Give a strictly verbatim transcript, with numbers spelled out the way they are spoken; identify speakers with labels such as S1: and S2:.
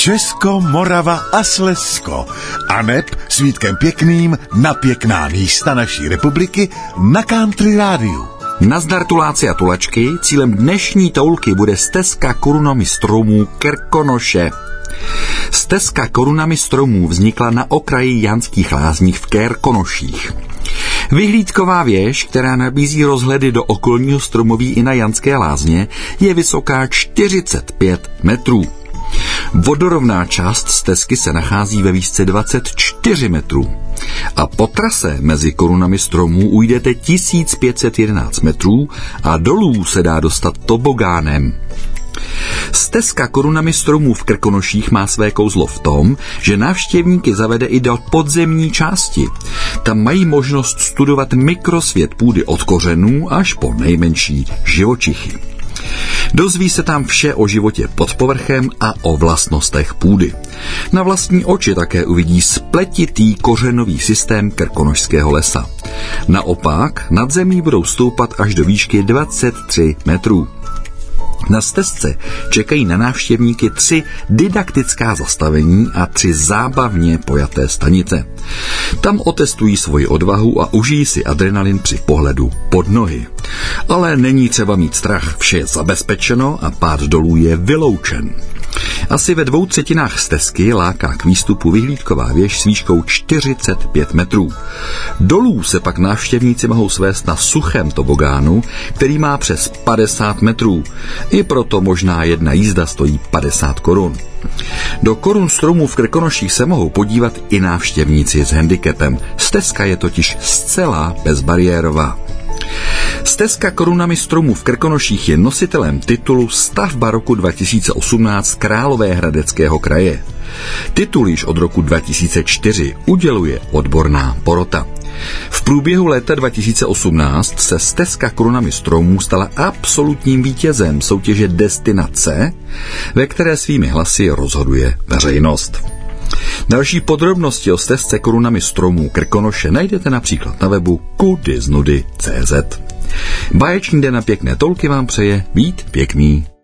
S1: Česko, Morava a Slezsko. A neb s Vítkem Pěkným na pěkná místa naší republiky na Country Rádiu.
S2: Nazdar tuláci a tulačky, cílem dnešní toulky bude stezka korunami stromů Krkonoše. Stezka korunami stromů vznikla na okraji Janských lázních v Krkonoších. Vyhlídková věž, která nabízí rozhledy do okolního stromoví i na Janské lázně, je vysoká čtyřicet pět metrů. Vodorovná část stezky se nachází ve výšce dvacet čtyři metrů. A po trase mezi korunami stromů ujdete tisíc pět set jedenáct metrů a dolů se dá dostat tobogánem. Stezka korunami stromů v Krkonoších má své kouzlo v tom, že návštěvníky zavede i do podzemní části. Tam mají možnost studovat mikrosvět půdy od kořenů až po nejmenší živočichy. Dozví se tam vše o životě pod povrchem a o vlastnostech půdy. Na vlastní oči také uvidí spletitý kořenový systém krkonošského lesa. Naopak nad zemí budou stoupat až do výšky dvacet tři metrů. Na stezce čekají na návštěvníky tři didaktická zastavení a tři zábavně pojaté stanice. Tam otestují svoji odvahu a užijí si adrenalin při pohledu pod nohy. Ale není třeba mít strach, vše je zabezpečeno a pád dolů je vyloučen. Asi ve dvou třetinách stezky láká k výstupu vyhlídková věž s výškou čtyřicet pět metrů. Dolů se pak návštěvníci mohou svést na suchém tobogánu, který má přes padesát metrů. I proto možná jedna jízda stojí padesát korun. Do korun stromů v Krkonoších se mohou podívat i návštěvníci s handicapem. Stezka je totiž zcela bezbariérová. Stezka korunami stromů v Krkonoších je nositelem titulu Stavba roku dva tisíce osmnáct Královéhradeckého kraje. Titul již od roku dva tisíce čtyři uděluje odborná porota. V průběhu léta dva tisíce osmnáct se stezka korunami stromů stala absolutním vítězem soutěže Destinace, ve které svými hlasy rozhoduje veřejnost. Další podrobnosti o stezce korunami stromů Krkonoše najdete například na webu kudy z nudy tečka cé zet. Báječný den a pěkné toulky vám přeje Vít Pěkný.